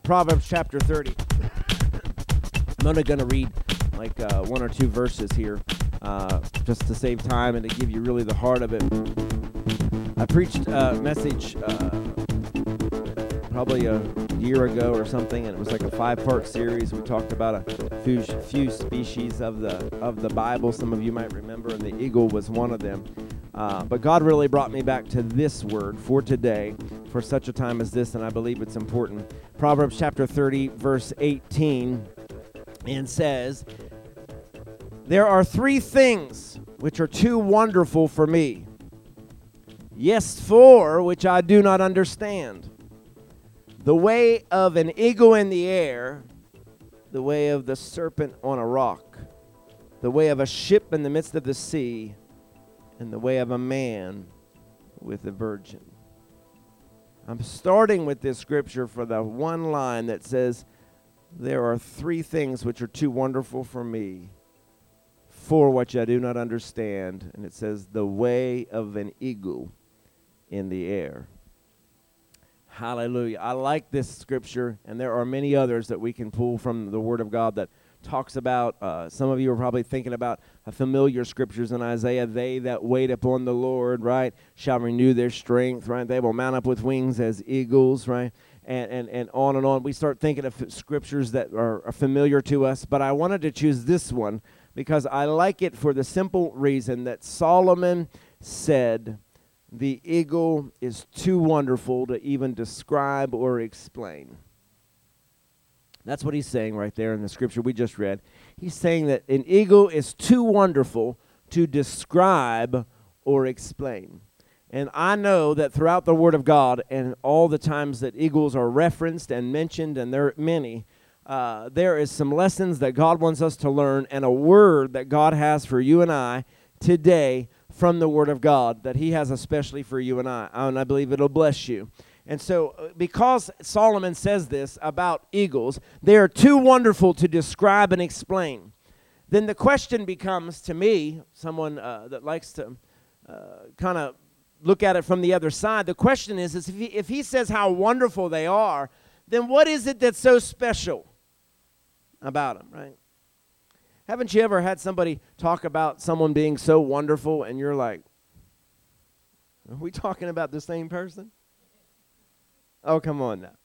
Proverbs chapter 30. I'm only going to read like one or two verses here just to save time and to give you really the heart of it. I preached a message probably a year ago or something, and it was like a 5-part series. We talked about a few species of the Bible. Some of you might remember, and the eagle was one of them. But God really brought me back to this word for today, for such a time as this, and I believe it's important. Proverbs chapter 30, verse 18, and says, "There are 3 things which are too wonderful for me. Yes, 4 which I do not understand. The way of an eagle in the air, the way of the serpent on a rock, the way of a ship in the midst of the sea, and the way of a man with a virgin." I'm starting with this scripture for the one line that says, "There are 3 things which are too wonderful for me, 4 which I do not understand." And it says, the way of an eagle in the air. Hallelujah. I like this scripture, and there are many others that we can pull from the Word of God that talks about, some of you are probably thinking about familiar scriptures in Isaiah. They that wait upon the Lord, right, shall renew their strength, right? They will mount up with wings as eagles, right? And on and on. We start thinking of scriptures that are familiar to us, but I wanted to choose this one because I like it for the simple reason that Solomon said, the eagle is too wonderful to even describe or explain. That's what he's saying right there in the scripture we just read. He's saying that an eagle is too wonderful to describe or explain. And I know that throughout the Word of God and all the times that eagles are referenced and mentioned, and there are many, there is some lessons that God wants us to learn and a word that God has for you and I today from the Word of God that He has especially for you and I believe it'll bless you. And so because Solomon says this about eagles, they are too wonderful to describe and explain, then the question becomes to me, someone that likes to kind of look at it from the other side, the question is if he says how wonderful they are, then what is it that's so special about them, right? Haven't you ever had somebody talk about someone being so wonderful and you're like, are we talking about the same person? Oh, come on now.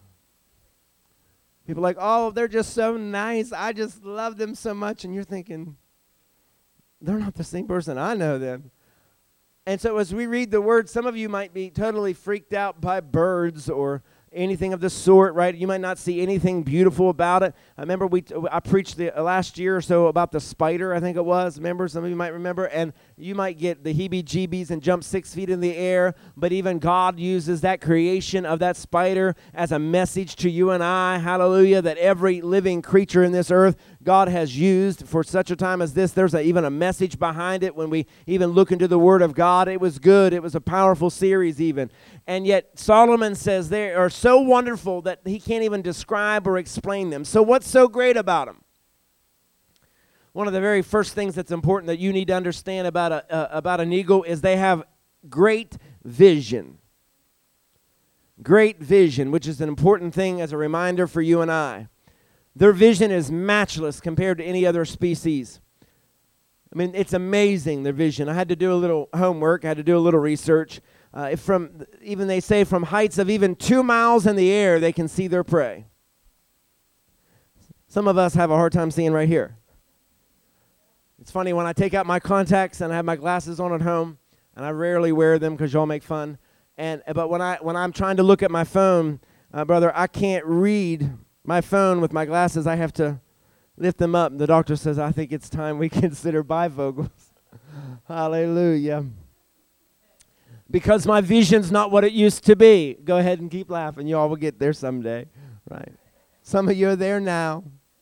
People are like, oh, they're just so nice. I just love them so much. And you're thinking, they're not the same person. I know them. And so as we read the word, some of you might be totally freaked out by birds or anything of the sort, right? You might not see anything beautiful about it. I remember I preached the last year or so about the spider, I think it was. Remember? Some of you might remember. And you might get the heebie-jeebies and jump 6 feet in the air. But even God uses that creation of that spider as a message to you and I. Hallelujah. That every living creature in this earth God has used for such a time as this. There's even a message behind it when we even look into the Word of God. It was good. It was a powerful series even. And yet Solomon says they are so wonderful that he can't even describe or explain them. So what's so great about them? One of the very first things that's important that you need to understand about an eagle is they have great vision. Great vision, which is an important thing as a reminder for you and I. Their vision is matchless compared to any other species. I mean, it's amazing, their vision. I had to do a little homework. I had to do a little research. They say from heights of even 2 miles in the air, they can see their prey. Some of us have a hard time seeing right here. It's funny, when I take out my contacts and I have my glasses on at home, and I rarely wear them because y'all make fun, but when I'm trying to look at my phone, brother, I can't read my phone with my glasses. I have to lift them up. The doctor says, I think it's time we consider bifocals. Hallelujah. Because my vision's not what it used to be. Go ahead and keep laughing. You all will get there someday. Right. Some of you are there now.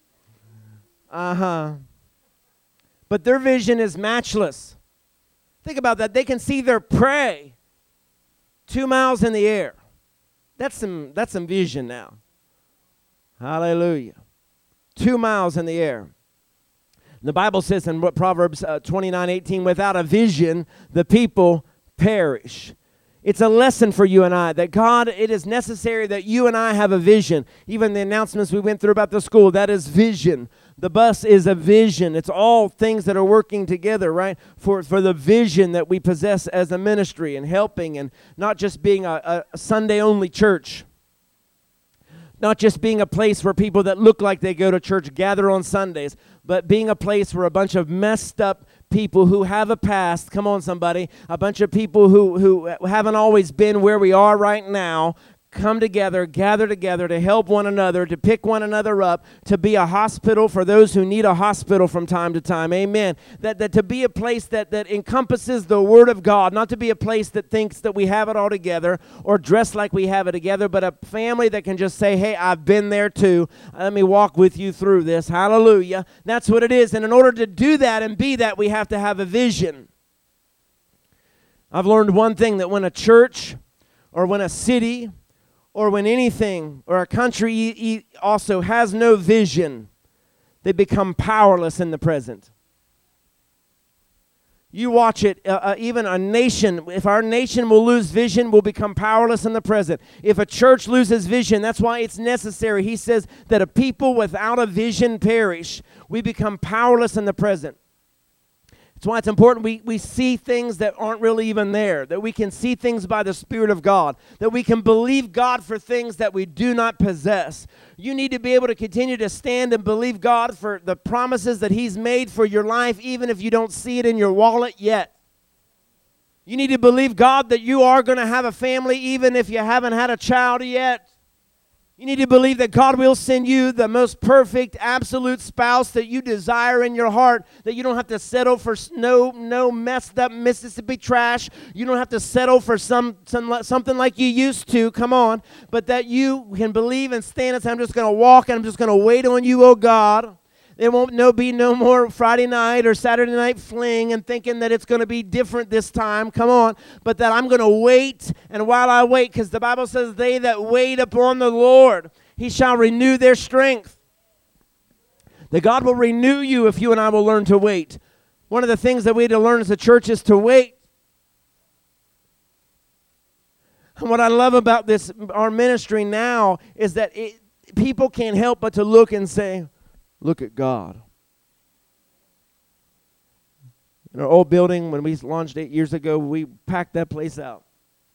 But their vision is matchless. Think about that. They can see their prey 2 miles in the air. That's some vision now. Hallelujah. 2 miles in the air. The Bible says in Proverbs 29:18, without a vision, the people perish. It's a lesson for you and I that God, it is necessary that you and I have a vision. Even the announcements we went through about the school, that is vision. The bus is a vision. It's all things that are working together, right? For the vision that we possess as a ministry and helping, and not just being a Sunday-only church. Not just being a place where people that look like they go to church gather on Sundays, but being a place where a bunch of messed up people who have a past, come on somebody, a bunch of people who haven't always been where we are right now, come together, gather together to help one another, to pick one another up, to be a hospital for those who need a hospital from time to time. Amen. That to be a place that encompasses the Word of God, not to be a place that thinks that we have it all together or dress like we have it together, but a family that can just say, hey, I've been there too. Let me walk with you through this. Hallelujah. That's what it is. And in order to do that and be that, we have to have a vision. I've learned one thing, that when a church or when a city or when anything or a country also has no vision, they become powerless in the present. You watch it, even a nation, if our nation will lose vision, will become powerless in the present. If a church loses vision, that's why it's necessary. He says that a people without a vision perish. We become powerless in the present. That's why it's important we see things that aren't really even there, that we can see things by the Spirit of God, that we can believe God for things that we do not possess. You need to be able to continue to stand and believe God for the promises that He's made for your life, even if you don't see it in your wallet yet. You need to believe God that you are going to have a family, even if you haven't had a child yet. You need to believe that God will send you the most perfect, absolute spouse that you desire in your heart, that you don't have to settle for no messed up Mississippi trash. You don't have to settle for something like you used to, come on, but that you can believe and stand and say, I'm just going to walk and I'm just going to wait on you, oh God. There won't be no more Friday night or Saturday night fling and thinking that it's going to be different this time. Come on. But that I'm going to wait. And while I wait, because the Bible says, they that wait upon the Lord, He shall renew their strength. That God will renew you if you and I will learn to wait. One of the things that we need to learn as a church is to wait. And what I love about our ministry now, is that people can't help but to look and say, look at God. In our old building, when we launched 8 years ago, we packed that place out.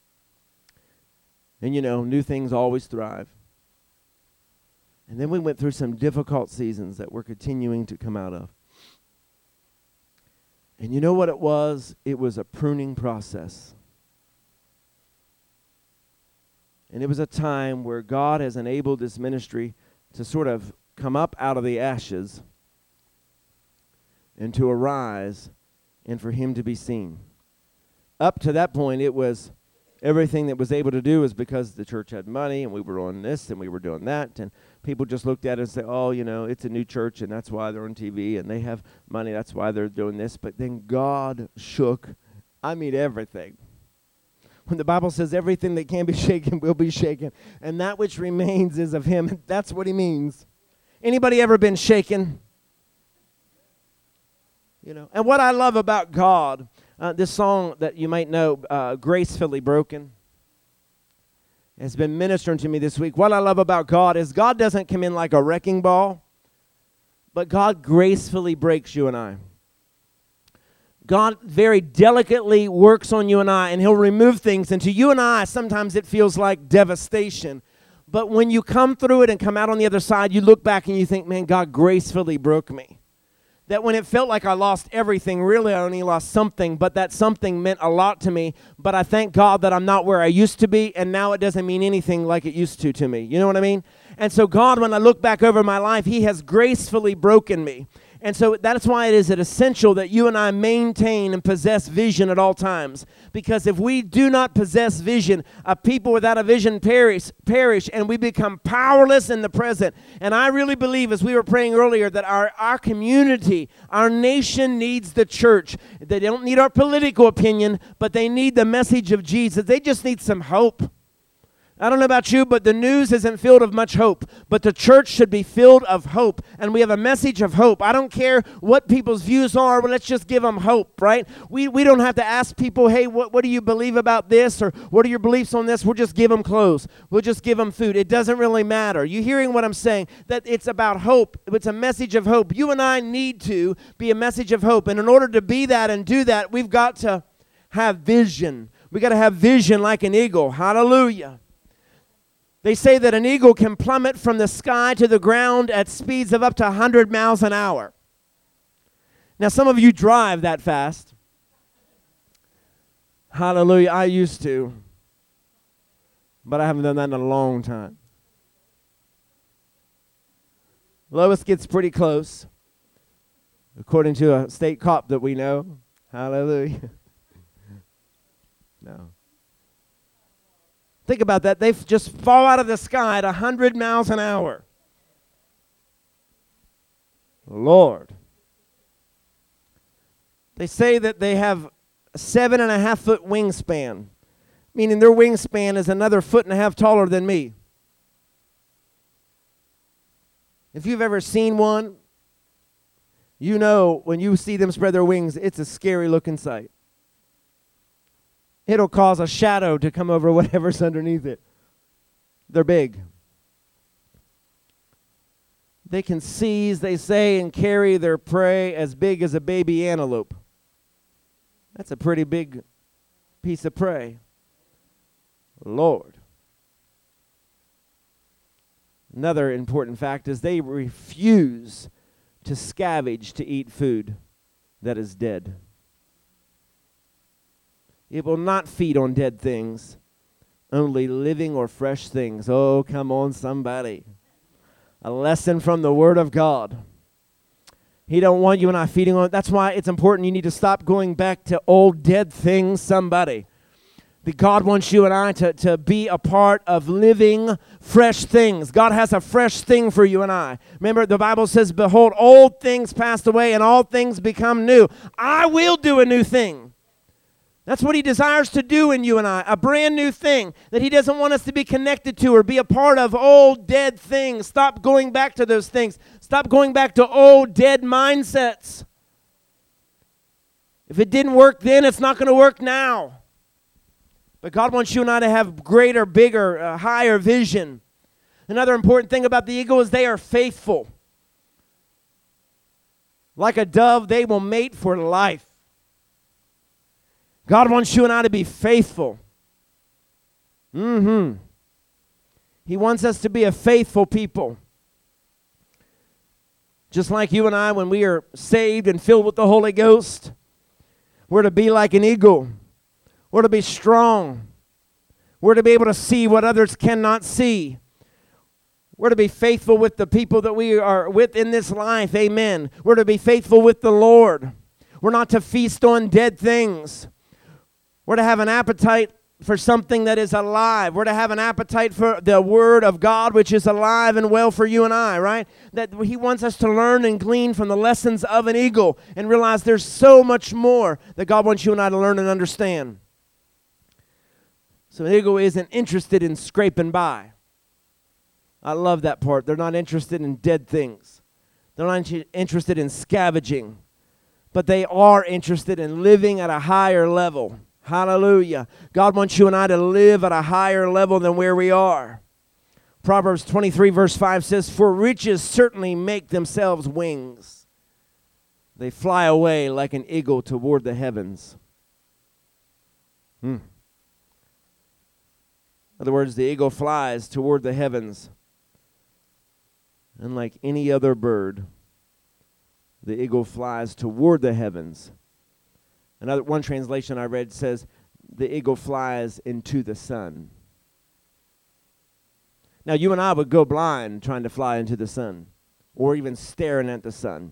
And new things always thrive. And then we went through some difficult seasons that we're continuing to come out of. And you know what it was? It was a pruning process. And it was a time where God has enabled this ministry to sort of come up out of the ashes and to arise and for Him to be seen. Up to that point, it was everything that was able to do is because the church had money and we were on this and we were doing that, and people just looked at it and said, oh, it's a new church and that's why they're on TV and they have money, that's why they're doing this. But then God shook, everything. When the Bible says everything that can be shaken will be shaken, and that which remains is of Him, that's what He means. Anybody ever been shaken? And what I love about God, this song that you might know, Gracefully Broken, has been ministering to me this week. What I love about God is God doesn't come in like a wrecking ball, but God gracefully breaks you and I. God very delicately works on you and I, and He'll remove things. And to you and I, sometimes it feels like devastation. But when you come through it and come out on the other side, you look back and you think, man, God gracefully broke me. That when it felt like I lost everything, really I only lost something, but that something meant a lot to me. But I thank God that I'm not where I used to be, and now it doesn't mean anything like it used to me. You know what I mean? And so God, when I look back over my life, He has gracefully broken me. And so that's why it is essential that you and I maintain and possess vision at all times. Because if we do not possess vision, a people without a vision perish, and we become powerless in the present. And I really believe, as we were praying earlier, that our community, our nation needs the church. They don't need our political opinion, but they need the message of Jesus. They just need some hope. I don't know about you, but the news isn't filled of much hope. But the church should be filled of hope. And we have a message of hope. I don't care what people's views are, but let's just give them hope, right? We don't have to ask people, hey, what do you believe about this? Or what are your beliefs on this? We'll just give them clothes. We'll just give them food. It doesn't really matter. You hearing what I'm saying? That it's about hope. It's a message of hope. You and I need to be a message of hope. And in order to be that and do that, we've got to have vision. We got to have vision like an eagle. Hallelujah. They say that an eagle can plummet from the sky to the ground at speeds of up to 100 miles an hour. Now, some of you drive that fast. Hallelujah. I used to. But I haven't done that in a long time. Lois gets pretty close, according to a state cop that we know. Hallelujah. No. Think about that. They just fall out of the sky at 100 miles an hour. Lord. They say that they have a 7.5-foot wingspan, meaning their wingspan is another 1.5 feet taller than me. If you've ever seen one, you know when you see them spread their wings, it's a scary looking sight. It'll cause a shadow to come over whatever's underneath it. They're big. They can seize, they say, and carry their prey as big as a baby antelope. That's a pretty big piece of prey. Lord. Another important fact is they refuse to scavenge to eat food that is dead. It will not feed on dead things, only living or fresh things. Oh, come on, somebody. A lesson from the Word of God. He don't want you and I feeding on it. That's why it's important you need to stop going back to old dead things, somebody. That God wants you and I to be a part of living fresh things. God has a fresh thing for you and I. Remember, the Bible says, behold, old things passed away and all things become new. I will do a new thing. That's what he desires to do in you and I, a brand new thing that he doesn't want us to be connected to or be a part of old dead things. Stop going back to those things. Stop going back to old dead mindsets. If it didn't work then, it's not going to work now. But God wants you and I to have greater, bigger, higher vision. Another important thing about the eagle is they are faithful. Like a dove, they will mate for life. God wants you and I to be faithful. He wants us to be a faithful people. Just like you and I, when we are saved and filled with the Holy Ghost, we're to be like an eagle. We're to be strong. We're to be able to see what others cannot see. We're to be faithful with the people that we are with in this life. Amen. We're to be faithful with the Lord. We're not to feast on dead things. We're to have an appetite for something that is alive. We're to have an appetite for the Word of God, which is alive and well for you and I, right? That he wants us to learn and glean from the lessons of an eagle and realize there's so much more that God wants you and I to learn and understand. So an eagle isn't interested in scraping by. I love that part. They're not interested in dead things. They're not interested in scavenging. But they are interested in living at a higher level. Hallelujah. God wants you and I to live at a higher level than where we are. Proverbs 23 verse 5 says, for riches certainly make themselves wings. They fly away like an eagle toward the heavens. In other words, the eagle flies toward the heavens. And like any other bird, the eagle flies toward the heavens. One translation I read says, the eagle flies into the sun. Now, you and I would go blind trying to fly into the sun, or even staring at the sun.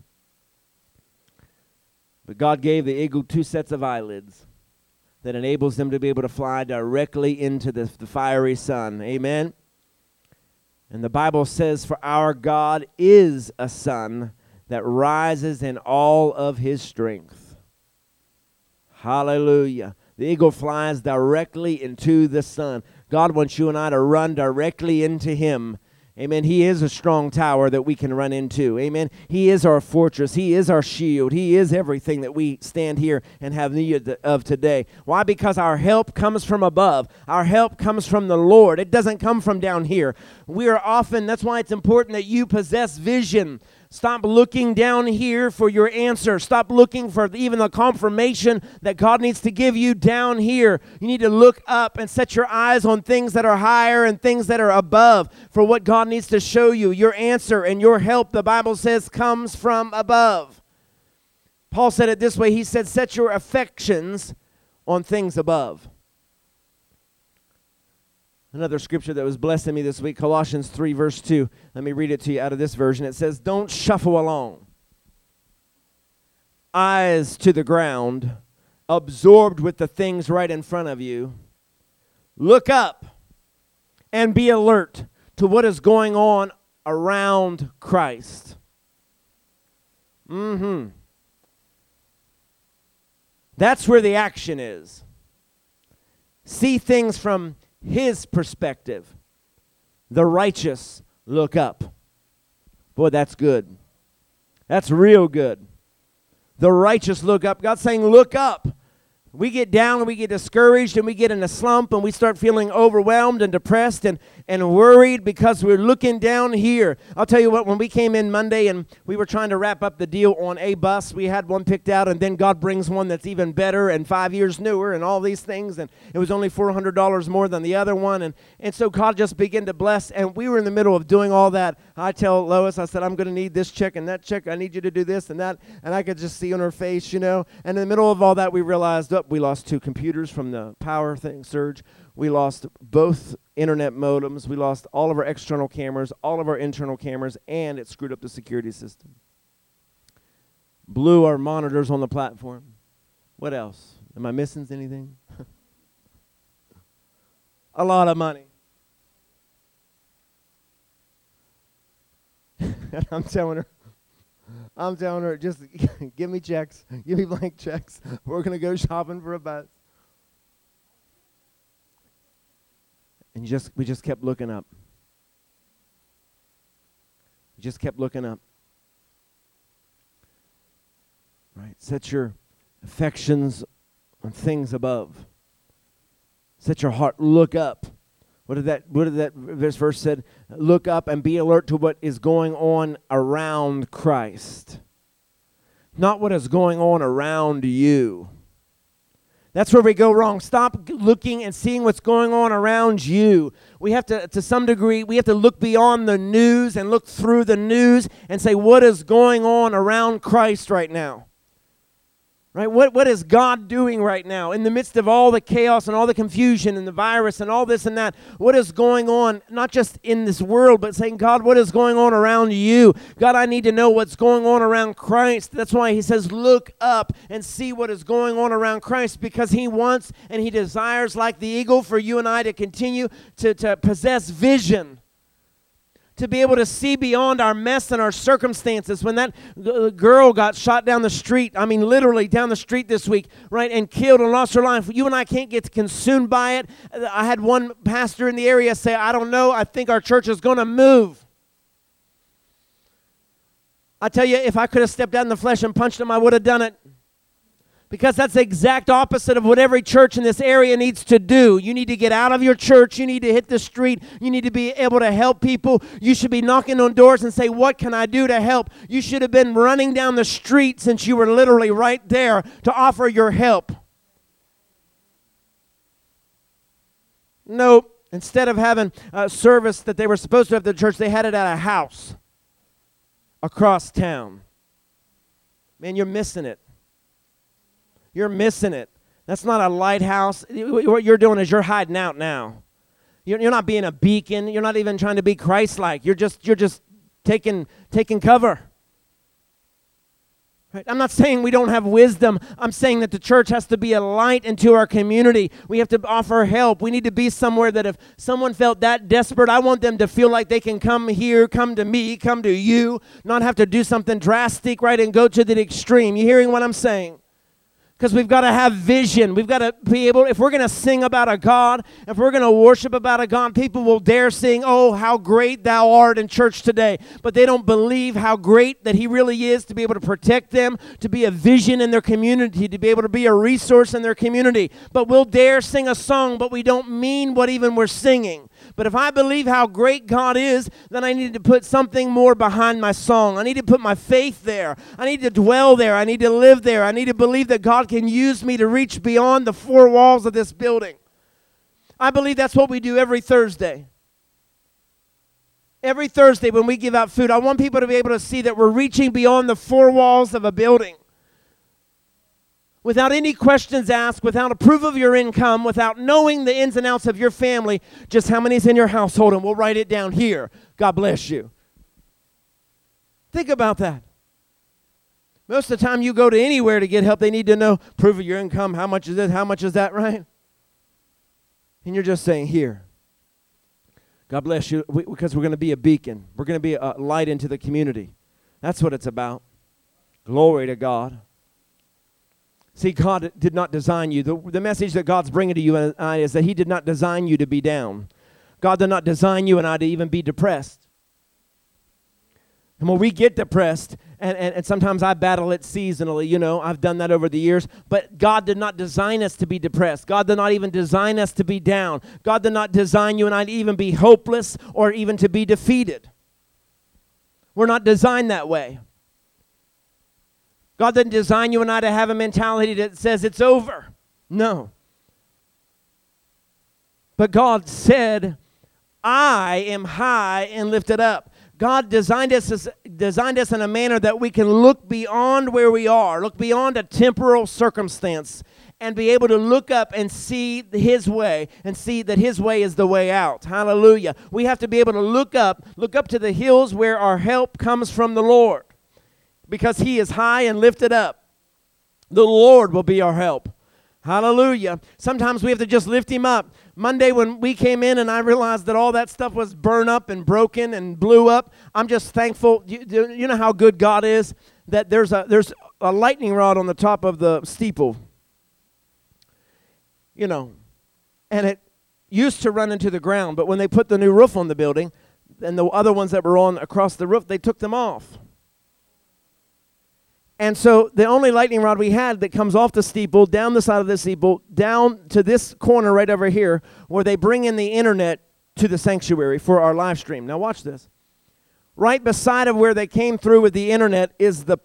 But God gave the eagle 2 sets of eyelids that enables them to be able to fly directly into the fiery sun. Amen? And the Bible says, for our God is a sun that rises in all of his strength. Hallelujah. The eagle flies directly into the sun. God wants you and I to run directly into Him. Amen. He is a strong tower that we can run into. Amen. He is our fortress. He is our shield. He is everything that we stand here and have need of today. Why? Because our help comes from above. Our help comes from the Lord. It doesn't come from down here. We are often, that's why it's important that you possess vision. Stop looking down here for your answer. Stop looking for even the confirmation that God needs to give you down here. You need to look up and set your eyes on things that are higher and things that are above for what God needs to show you. Your answer and your help, the Bible says, comes from above. Paul said it this way. He said, set your affections on things above. Another scripture that was blessing me this week, Colossians 3, verse 2. Let me read it to you out of this version. It says, don't shuffle along. Eyes to the ground, absorbed with the things right in front of you. Look up and be alert to what is going on around Christ. That's where the action is. See things from His perspective. The righteous look up. Boy, that's good. That's real good. The righteous look up. God's saying, look up. We get down and we get discouraged and we get in a slump and we start feeling overwhelmed and depressed and worried because we're looking down here. I'll tell you what, when we came in Monday and we were trying to wrap up the deal on a bus, we had one picked out, and then God brings one that's even better and 5 years newer and all these things, and it was only $400 more than the other one, and so God just began to bless, and we were in the middle of doing all that. I tell Lois, I said, I'm going to need this check and that check. I need you to do this and that, and I could just see on her face, you know, and in the middle of all that, we realized, we lost 2 computers from the power surge. We lost both internet modems. We lost all of our external cameras, all of our internal cameras, and it screwed up the security system. Blew our monitors on the platform. What else? Am I missing anything? A lot of money. And I'm telling her, just give me checks. Give me blank checks. We're going to go shopping for a bus. And we just kept looking up. We just kept looking up. Right? Set your affections on things above. Set your heart, look up. What did that verse said? Look up and be alert to what is going on around Christ. Not what is going on around you. That's where we go wrong. Stop looking and seeing what's going on around you. We have to some degree, we have to look beyond the news and look through the news and say, what is going on around Christ right now? Right? What is God doing right now? In the midst of all the chaos and all the confusion and the virus and all this and that, what is going on, not just in this world, but saying, God, what is going on around you? God, I need to know what's going on around Christ. That's why He says, look up and see what is going on around Christ, because He wants and He desires, like the eagle, for you and I to continue to possess vision. To be able to see beyond our mess and our circumstances. When that girl got shot down the street, I mean literally down the street this week, right, and killed and lost her life, you and I can't get consumed by it. I had one pastor in the area say, I don't know, I think our church is going to move. I tell you, if I could have stepped out in the flesh and punched him, I would have done it. Because that's the exact opposite of what every church in this area needs to do. You need to get out of your church. You need to hit the street. You need to be able to help people. You should be knocking on doors and say, what can I do to help? You should have been running down the street since you were literally right there to offer your help. Nope. Instead of having a service that they were supposed to have at the church, they had it at a house across town. Man, you're missing it. You're missing it. That's not a lighthouse. What you're doing is you're hiding out now. You're not being a beacon. You're not even trying to be Christ-like. You're just taking cover. Right? I'm not saying we don't have wisdom. I'm saying that the church has to be a light into our community. We have to offer help. We need to be somewhere that if someone felt that desperate, I want them to feel like they can come here, come to me, come to you, not have to do something drastic, right, and go to the extreme. You hearing what I'm saying? Because we've got to have vision. We've got to be able, if we're going to sing about a God, if we're going to worship about a God, people will dare sing, oh, how great thou art in church today. But they don't believe how great that he really is to be able to protect them, to be a vision in their community, to be able to be a resource in their community. But we'll dare sing a song, but we don't mean what even we're singing. But if I believe how great God is, then I need to put something more behind my song. I need to put my faith there. I need to dwell there. I need to live there. I need to believe that God can use me to reach beyond the four walls of this building. I believe that's what we do every Thursday. Every Thursday when we give out food, I want people to be able to see that we're reaching beyond the four walls of a building. Without any questions asked, without a proof of your income, without knowing the ins and outs of your family, just how many's in your household, and we'll write it down here. God bless you. Think about that. Most of the time you go to anywhere to get help, they need to know proof of your income, how much is this, how much is that, right? And you're just saying, here. God bless you, because we're going to be a beacon. We're going to be a light into the community. That's what it's about. Glory to God. See, God did not design you. The message that God's bringing to you and I is that he did not design you to be down. God did not design you and I to even be depressed. And when we get depressed, and sometimes I battle it seasonally, you know, I've done that over the years, but God did not design us to be depressed. God did not even design us to be down. God did not design you and I to even be hopeless or even to be defeated. We're not designed that way. God didn't design you and I to have a mentality that says it's over. No. But God said, I am high and lifted up. God designed us in a manner that we can look beyond where we are, look beyond a temporal circumstance, and be able to look up and see his way, and see that his way is the way out. Hallelujah. We have to be able to look up to the hills where our help comes from the Lord. Because he is high and lifted up. The Lord will be our help. Hallelujah. Sometimes we have to just lift him up. Monday when we came in and I realized that all that stuff was burned up and broken and blew up, I'm just thankful. You know how good God is? That there's a lightning rod on the top of the steeple. You know, and it used to run into the ground, but when they put the new roof on the building, and the other ones that were on across the roof, they took them off. And so the only lightning rod we had that comes off the steeple, down the side of the steeple, down to this corner right over here, where they bring in the internet to the sanctuary for our live stream. Now watch this. Right beside of where they came through with the internet is the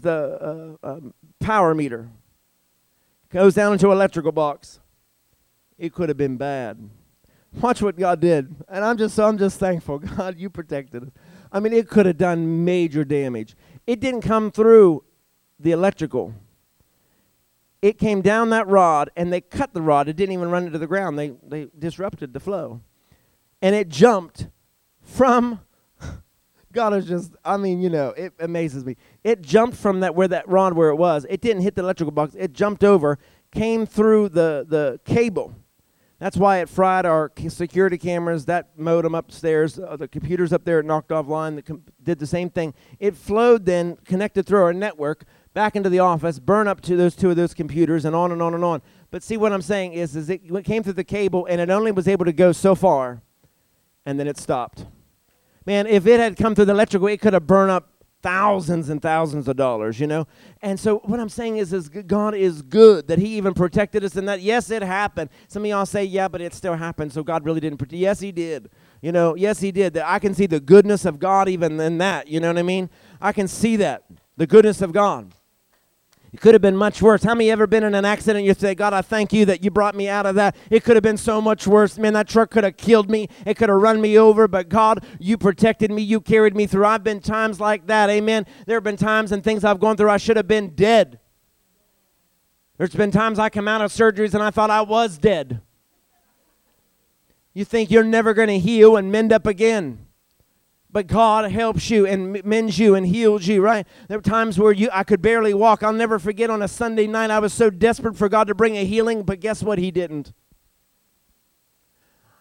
power meter. Goes down into an electrical box. It could have been bad. Watch what God did. And I'm just thankful. God, you protected us. I mean, it could have done major damage. It didn't come through the electrical. It came down that rod, and they cut the rod. It didn't even run into the ground. They disrupted the flow. And it jumped from, God is just, I mean, you know, it amazes me. It jumped from that rod where it was. It didn't hit the electrical box. It jumped over, came through the cable. That's why it fried our security cameras, that modem upstairs, the computers up there, it knocked offline, did the same thing. It flowed then, connected through our network, back into the office, burned up to those two of those computers, and on and on and on. But see, what I'm saying is it came through the cable, and it only was able to go so far, and then it stopped. Man, if it had come through the electrical, it could have burned up thousands and thousands of dollars, you know. And so what I'm saying is God is good, that he even protected us in that. Yes, it happened. Some of y'all say, yeah, but it still happened, so God really didn't protect. Yes, he did. You know, yes, he did. I can see the goodness of God even in that, you know what I mean? I can see that, the goodness of God. It could have been much worse. How many ever been in an accident? You say, God, I thank you that you brought me out of that. It could have been so much worse. Man, that truck could have killed me. It could have run me over. But God, you protected me. You carried me through. I've been times like that. Amen. There have been times and things I've gone through I should have been dead. There's been times I come out of surgeries and I thought I was dead. You think you're never going to heal and mend up again. But God helps you and mends you and heals you, right? There were times where I could barely walk. I'll never forget on a Sunday night, I was so desperate for God to bring a healing, but guess what? He didn't.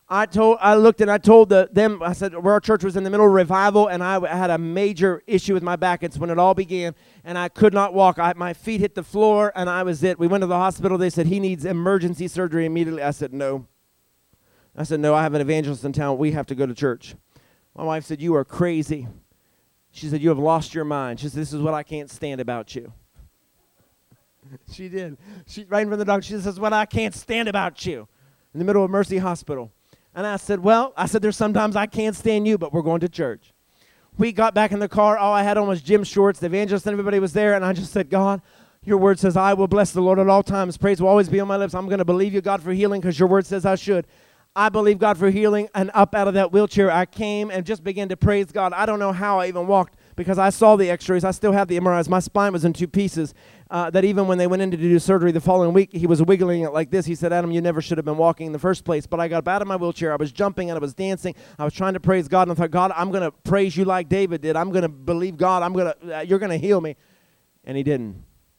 I looked and I told them, I said, where our church was in the middle of revival, and I had a major issue with my back. It's when it all began, and I could not walk. My feet hit the floor, and I was it. We went to the hospital. They said, he needs emergency surgery immediately. I said, no. I have an evangelist in town. We have to go to church. My wife said, you are crazy. She said, you have lost your mind. She said, this is what I can't stand about you. She did. She right in front of the doctor. She said, this is what I can't stand about you. In the middle of Mercy Hospital. And I said, there's sometimes I can't stand you, but we're going to church. We got back in the car. All I had on was gym shorts. The evangelist and everybody was there. And I just said, God, your word says I will bless the Lord at all times. Praise will always be on my lips. I'm going to believe you, God, for healing because your word says I should. I believe God for healing. And up out of that wheelchair, I came and just began to praise God. I don't know how I even walked because I saw the x-rays. I still have the MRIs. My spine was in two pieces. That even when they went in to do surgery the following week, he was wiggling it like this. He said, Adam, you never should have been walking in the first place. But I got up out of my wheelchair. I was jumping and I was dancing. I was trying to praise God. And I thought, God, I'm going to praise you like David did. I'm going to believe God. You're going to heal me. And he didn't.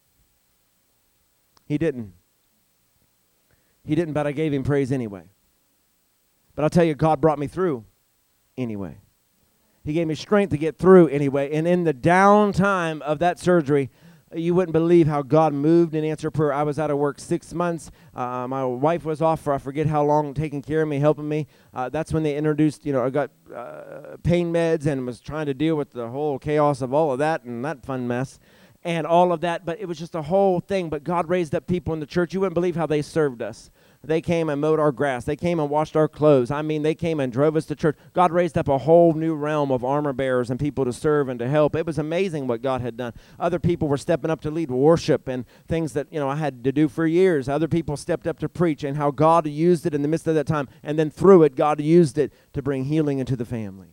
He didn't. He didn't, but I gave him praise anyway. But I'll tell you, God brought me through anyway. He gave me strength to get through anyway. And in the downtime of that surgery, you wouldn't believe how God moved and answered prayer. I was out of work 6 months. My wife was off for I forget how long, taking care of me, helping me. That's when they introduced, I got pain meds and was trying to deal with the whole chaos of all of that and that fun mess and all of that. But it was just a whole thing. But God raised up people in the church. You wouldn't believe how they served us. They came and mowed our grass. They came and washed our clothes. I mean, they came and drove us to church. God raised up a whole new realm of armor bearers and people to serve and to help. It was amazing what God had done. Other people were stepping up to lead worship and things that, I had to do for years. Other people stepped up to preach and how God used it in the midst of that time. And then through it, God used it to bring healing into the family.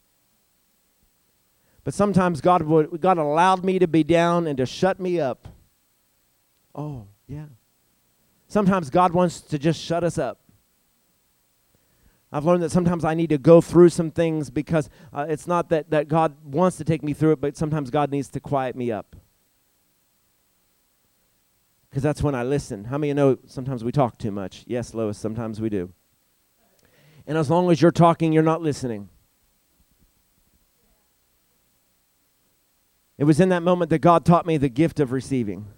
But sometimes God allowed me to be down and to shut me up. Oh, yeah. Sometimes God wants to just shut us up. I've learned that sometimes I need to go through some things because it's not that God wants to take me through it, but sometimes God needs to quiet me up. Because that's when I listen. How many of you know sometimes we talk too much? Yes, Lois, sometimes we do. And as long as you're talking, you're not listening. It was in that moment that God taught me the gift of receiving.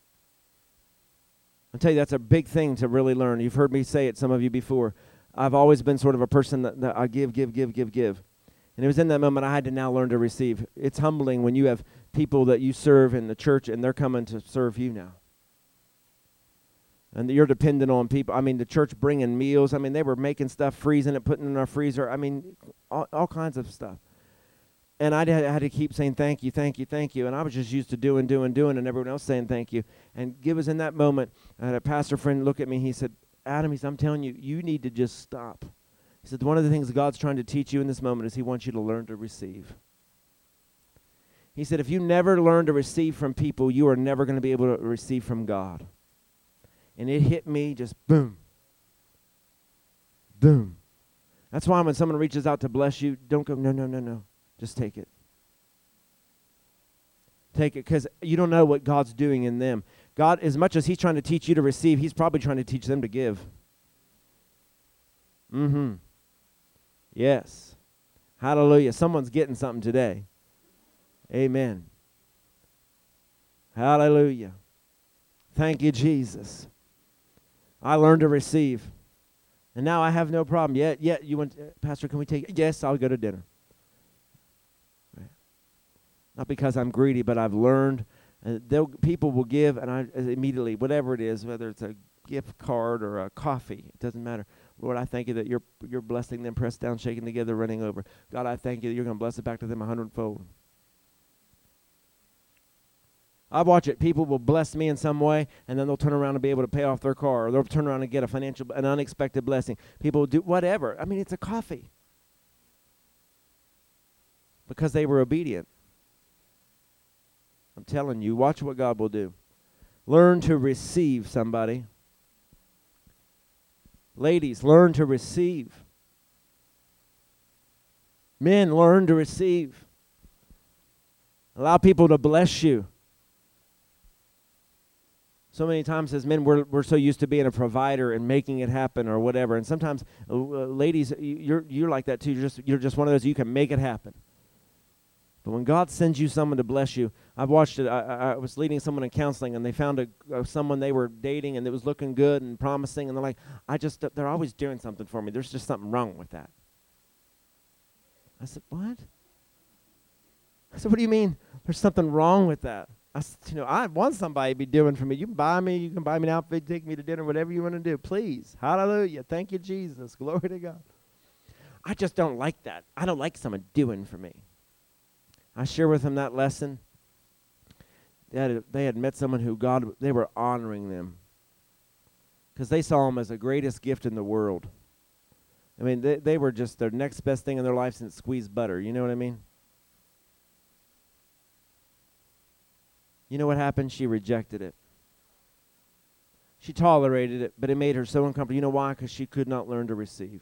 I'll tell you, that's a big thing to really learn. You've heard me say it, some of you before. I've always been sort of a person that I give. And it was in that moment I had to now learn to receive. It's humbling when you have people that you serve in the church and they're coming to serve you now. And you're dependent on people. I mean, the church bringing meals. I mean, they were making stuff, freezing it, putting it in our freezer. I mean, all kinds of stuff. And I had to keep saying thank you. And I was just used to doing, and everyone else saying thank you. And it was in that moment, I had a pastor friend look at me. He said, Adam, he said, I'm telling you, you need to just stop. He said, one of the things God's trying to teach you in this moment is he wants you to learn to receive. He said, if you never learn to receive from people, you are never going to be able to receive from God. And it hit me just boom. Boom. That's why when someone reaches out to bless you, don't go, no. Just take it. Take it because you don't know what God's doing in them. God, as much as he's trying to teach you to receive, he's probably trying to teach them to give. Yes. Hallelujah. Someone's getting something today. Amen. Hallelujah. Thank you, Jesus. I learned to receive. And now I have no problem. Yeah, you want, Pastor, can we take it? Yes, I'll go to dinner. Not because I'm greedy, but I've learned. People will give, and I immediately, whatever it is, whether it's a gift card or a coffee, it doesn't matter. Lord, I thank you that you're blessing them, pressed down, shaken together, running over. God, I thank you that you're going to bless it back to them 100-fold. I watch it. People will bless me in some way, and then they'll turn around and be able to pay off their car, or they'll turn around and get an unexpected blessing. People will do whatever. I mean, it's a coffee. Because they were obedient. I'm telling you, watch what God will do. Learn to receive, somebody. Ladies, learn to receive. Men, learn to receive. Allow people to bless you. So many times as men, we're so used to being a provider and making it happen or whatever. And sometimes, ladies, you're like that too. You're just one of those, you can make it happen. But when God sends you someone to bless you, I've watched it. I was leading someone in counseling, and they found someone they were dating, and it was looking good and promising, and they're like, they're always doing something for me. There's just something wrong with that. I said, what? I said, what do you mean there's something wrong with that? I said, I want somebody to be doing for me. You can buy me an outfit, take me to dinner, whatever you want to do, please. Hallelujah. Thank you, Jesus. Glory to God. I just don't like that. I don't like someone doing for me. I share with them that lesson. They had met someone who they were honoring them because they saw him as the greatest gift in the world. I mean, they were just their next best thing in their life since squeezed butter. You know what I mean? You know what happened? She rejected it. She tolerated it, but it made her so uncomfortable. You know why? Because she could not learn to receive.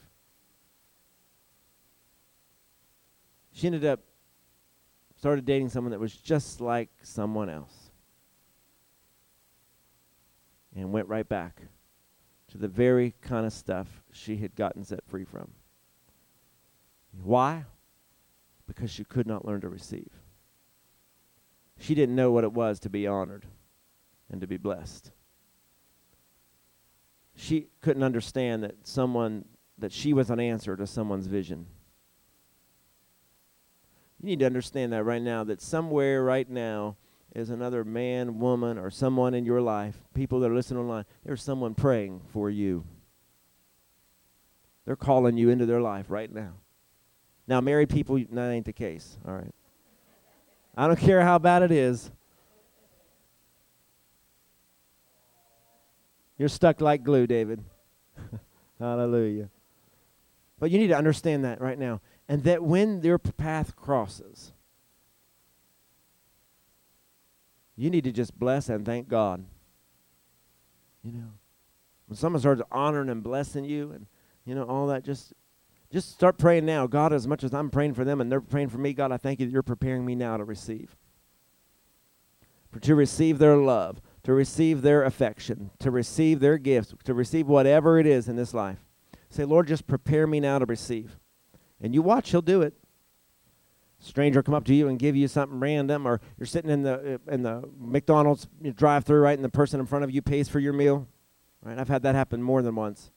She started dating someone that was just like someone else. And went right back to the very kind of stuff she had gotten set free from. Why? Because she could not learn to receive. She didn't know what it was to be honored and to be blessed. She couldn't understand that she was an answer to someone's vision. You need to understand that right now, that somewhere right now is another man, woman, or someone in your life, people that are listening online, there's someone praying for you. They're calling you into their life right now. Now, married people, that ain't the case, all right? I don't care how bad it is. You're stuck like glue, David. Hallelujah. But you need to understand that right now. And that when their path crosses, you need to just bless and thank God. When someone starts honoring and blessing you and, all that, just start praying now. God, as much as I'm praying for them and they're praying for me, God, I thank you that you're preparing me now to receive. To receive their love, to receive their affection, to receive their gifts, to receive whatever it is in this life. Say, Lord, just prepare me now to receive. And you watch, he'll do it. Stranger come up to you and give you something random, or you're sitting in the McDonald's drive-thru, right, and the person in front of you pays for your meal. Right? I've had that happen more than once.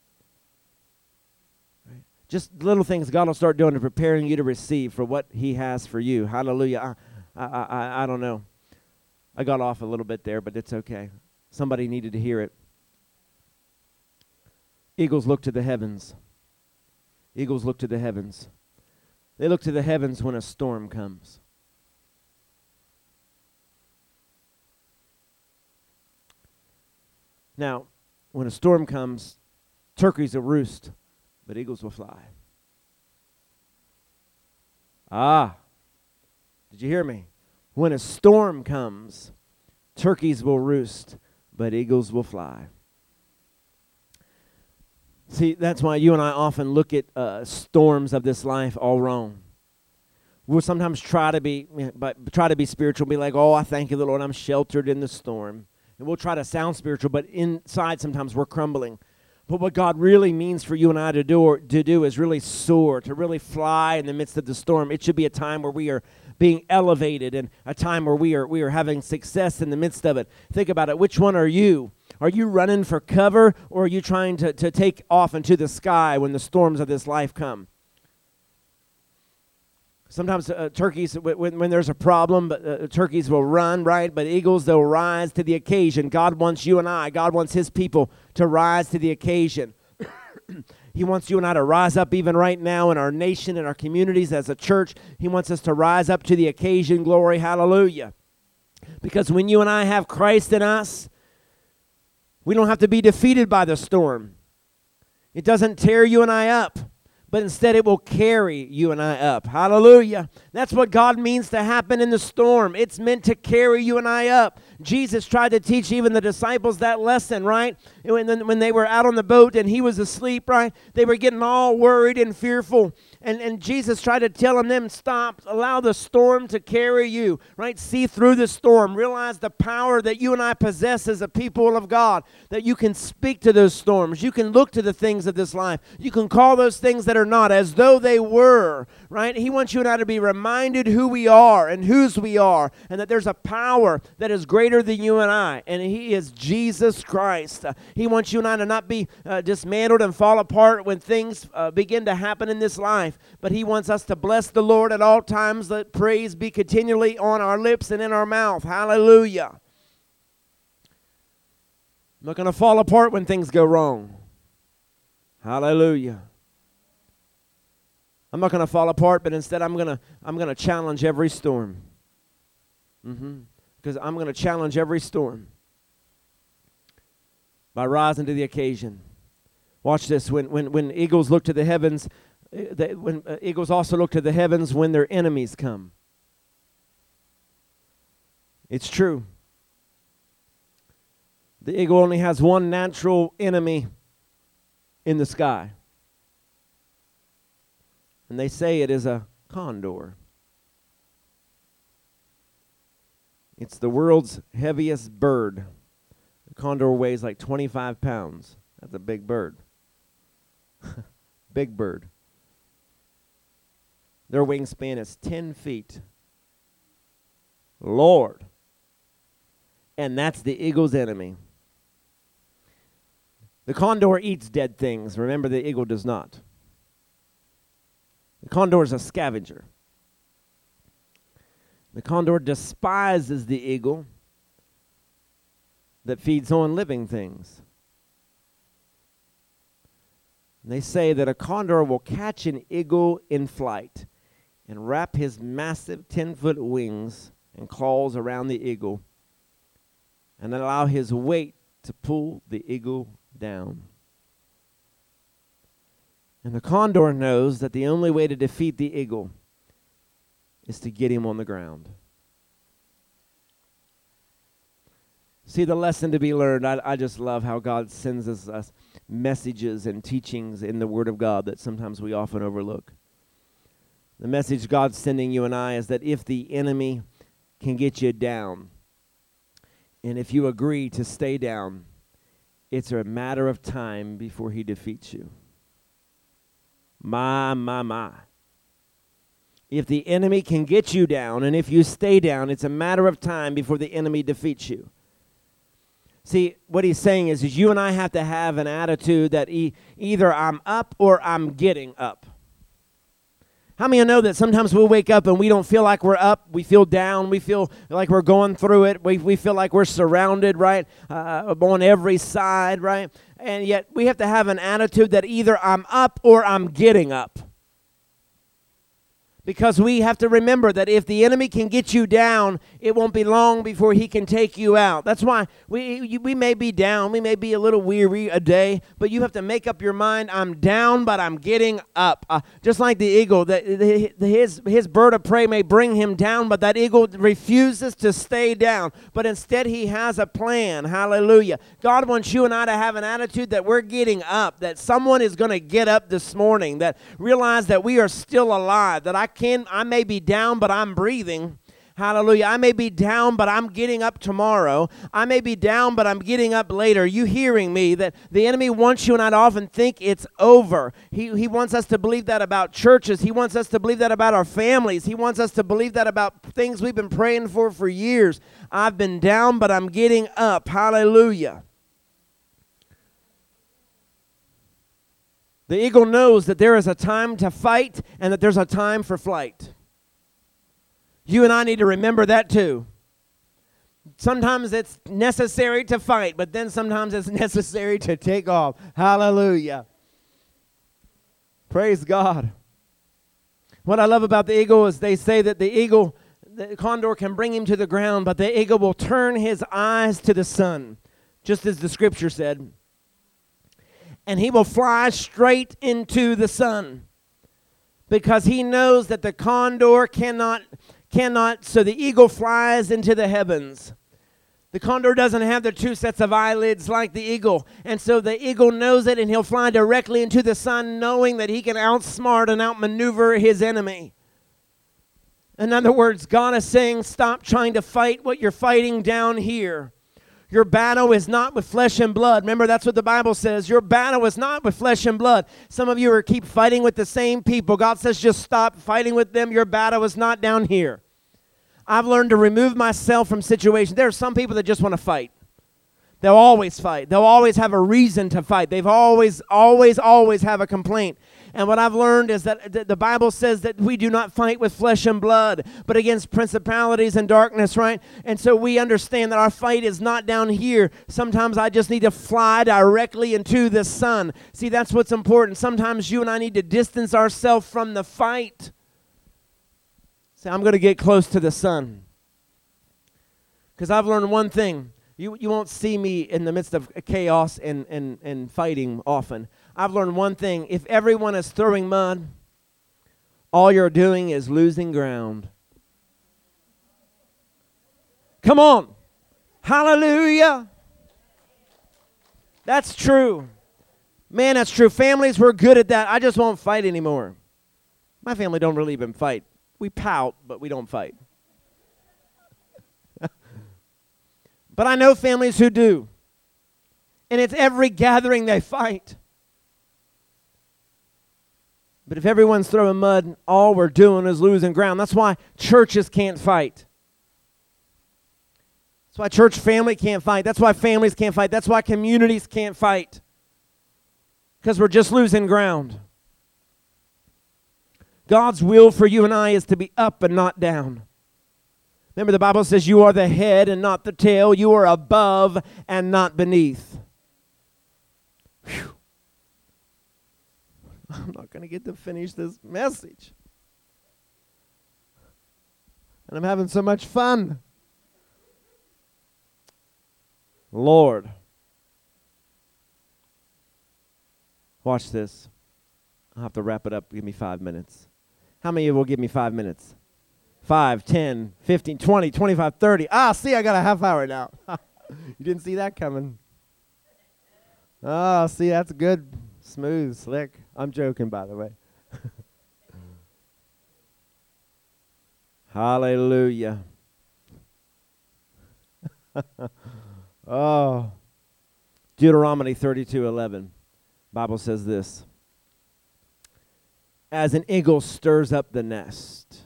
Right? Just little things God will start doing to preparing you to receive for what he has for you. Hallelujah. I don't know. I got off a little bit there, but it's okay. Somebody needed to hear it. Eagles look to the heavens. Eagles look to the heavens. They look to the heavens when a storm comes. Now, when a storm comes, turkeys will roost, but eagles will fly. Did you hear me? When a storm comes, turkeys will roost, but eagles will fly. See, that's why you and I often look at storms of this life all wrong. We'll sometimes try to be spiritual, be like, oh, I thank you, the Lord, I'm sheltered in the storm. And we'll try to sound spiritual, but inside sometimes we're crumbling. But what God really means for you and I to do is really soar, to really fly in the midst of the storm. It should be a time where we are being elevated and a time where we are having success in the midst of it. Think about it. Which one are you? Are you running for cover, or are you trying to take off into the sky when the storms of this life come? Sometimes turkeys, when there's a problem, turkeys will run, right? But eagles, they'll rise to the occasion. God wants you and I, God wants his people to rise to the occasion. He wants you and I to rise up even right now in our nation, in our communities, as a church. He wants us to rise up to the occasion. Glory, hallelujah. Because when you and I have Christ in us, we don't have to be defeated by the storm. It doesn't tear you and I up, but instead it will carry you and I up. Hallelujah. That's what God means to happen in the storm. It's meant to carry you and I up. Jesus tried to teach even the disciples that lesson, right? When they were out on the boat and he was asleep, right? They were getting all worried and fearful. And Jesus tried to tell them, stop, allow the storm to carry you, right? See through the storm. Realize the power that you and I possess as a people of God, that you can speak to those storms. You can look to the things of this life. You can call those things that are not as though they were, right? He wants you and I to be reminded who we are and whose we are, and that there's a power that is greater than you and I, and he is Jesus Christ. He wants you and I to not be dismantled and fall apart when things begin to happen in this life, but he wants us to bless the Lord at all times. Let praise be continually on our lips and in our mouth. Hallelujah. I'm not going to fall apart when things go wrong. Hallelujah. I'm not going to fall apart, but instead I'm going to challenge every storm. Because I'm going to challenge every storm by rising to the occasion. Watch this. When eagles look to the heavens, eagles also look to the heavens when their enemies come. It's true. The eagle only has one natural enemy in the sky. And they say it is a condor. It's the world's heaviest bird. The condor weighs like 25 pounds. That's a big bird. Big bird. Their wingspan is 10 feet. Lord. And that's the eagle's enemy. The condor eats dead things. Remember, the eagle does not. The condor is a scavenger. The condor despises the eagle that feeds on living things. And they say that a condor will catch an eagle in flight and wrap his massive 10-foot wings and claws around the eagle and allow his weight to pull the eagle down. And the condor knows that the only way to defeat the eagle is to get him on the ground. See the lesson to be learned. I just love how God sends us messages and teachings in the Word of God that sometimes we often overlook. The message God's sending you and I is that if the enemy can get you down, and if you agree to stay down, it's a matter of time before he defeats you. My. If the enemy can get you down, and if you stay down, it's a matter of time before the enemy defeats you. See, what he's saying is you and I have to have an attitude that either I'm up or I'm getting up. How many of you know that sometimes we'll wake up and we don't feel like we're up, we feel down, we feel like we're going through it, we feel like we're surrounded, right, on every side, right? And yet we have to have an attitude that either I'm up or I'm getting up. Because we have to remember that if the enemy can get you down, it won't be long before he can take you out. That's why we may be down, we may be a little weary a day, but you have to make up your mind, I'm down, but I'm getting up. Just like the eagle, his bird of prey may bring him down, but that eagle refuses to stay down. But instead he has a plan. Hallelujah. God wants you and I to have an attitude that we're getting up, that someone is going to get up this morning, that realize that we are still alive, that I may be down, but I'm breathing. Hallelujah. I may be down, but I'm getting up tomorrow. I may be down, but I'm getting up later. You hearing me? That the enemy wants you and I to often think it's over. He wants us to believe that about churches. He wants us to believe that about our families. He wants us to believe that about things we've been praying for years. I've been down, but I'm getting up. Hallelujah. The eagle knows that there is a time to fight and that there's a time for flight. You and I need to remember that too. Sometimes it's necessary to fight, but then sometimes it's necessary to take off. Hallelujah. Praise God. What I love about the eagle is they say that the condor can bring him to the ground, but the eagle will turn his eyes to the sun, just as the scripture said. And he will fly straight into the sun. because he knows that the condor cannot, so the eagle flies into the heavens. The condor doesn't have the two sets of eyelids like the eagle. And so the eagle knows it, and he'll fly directly into the sun, knowing that he can outsmart and outmaneuver his enemy. In other words, God is saying, stop trying to fight what you're fighting down here. Your battle is not with flesh and blood. Remember, that's what the Bible says. Your battle is not with flesh and blood. Some of you keep fighting with the same people. God says, just stop fighting with them. Your battle is not down here. I've learned to remove myself from situations. There are some people that just want to fight. They'll always fight. They'll always have a reason to fight. They've always have a complaint. And what I've learned is that the Bible says that we do not fight with flesh and blood, but against principalities and darkness, right? And so we understand that our fight is not down here. Sometimes I just need to fly directly into the sun. See, that's what's important. Sometimes you and I need to distance ourselves from the fight. Say, I'm going to get close to the sun. Because I've learned one thing. You won't see me in the midst of chaos and fighting often. I've learned one thing. If everyone is throwing mud, all you're doing is losing ground. Come on. Hallelujah. That's true. Man, that's true. Families, we're good at that. I just won't fight anymore. My family don't really even fight. We pout, but we don't fight. But I know families who do. And it's every gathering they fight. But if everyone's throwing mud, all we're doing is losing ground. That's why churches can't fight. That's why church family can't fight. That's why families can't fight. That's why communities can't fight. Because we're just losing ground. God's will for you and I is to be up and not down. Remember, the Bible says you are the head and not the tail. You are above and not beneath. Whew. I'm not going to get to finish this message. And I'm having so much fun. Lord. Watch this. I'll have to wrap it up. Give me 5 minutes. How many of you will give me 5 minutes? 5, 10, 15, 20, 25, 30. See, I got a half hour now. You didn't see that coming. See, that's good. Smooth, slick. I'm joking, by the way. Hallelujah. Deuteronomy 32:11. Bible says this. As an eagle stirs up the nest.